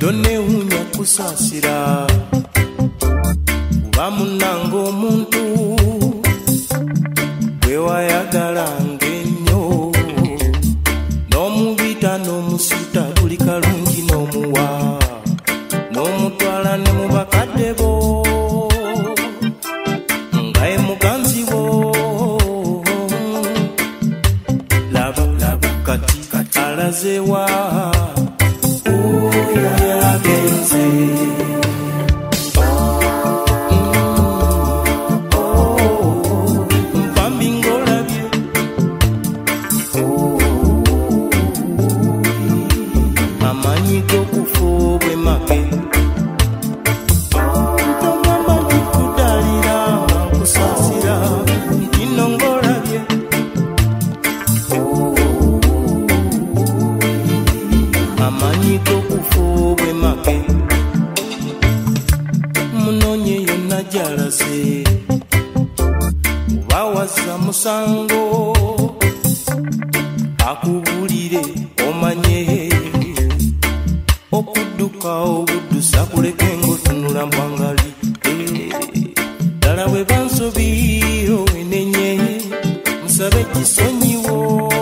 donewunya kusasira bamunanga omuntu bwewayagala ng'ennyo n'omubita n'omusuuta buli kalungi n'omuwa n'omutwala ne mu bakadde bo nga ye muganzi bo laba kati alazewa yagenze bawaza musango akubulire omanye okudduka obuddusa kuleke ngotunula mpangali ddala bwe bansobiro enenye musabe kisonyiwo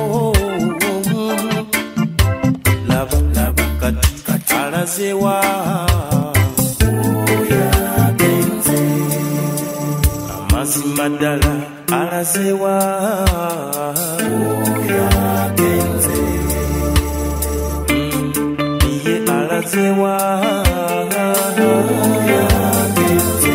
laba kati alazewa mazima alazewa yagenze iye alazewa yagenze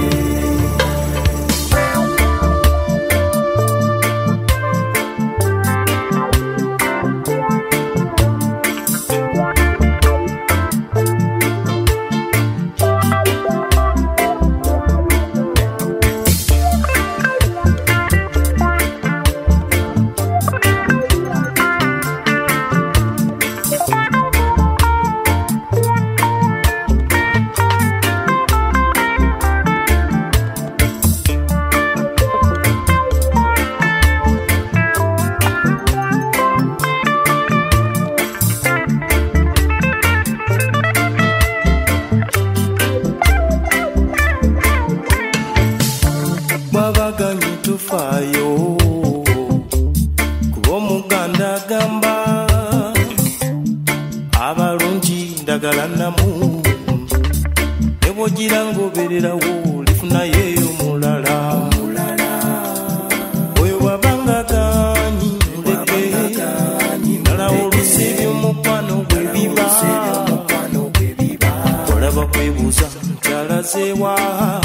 babaganye tufayo kuba omuganda agamba abalungi ndagala namu ne bwogira ngobererawo lifunayo mulala oyo wabanga ganyi muleke nala olusi by'omukwano gwe biba olaba kwebuuza nti alazewa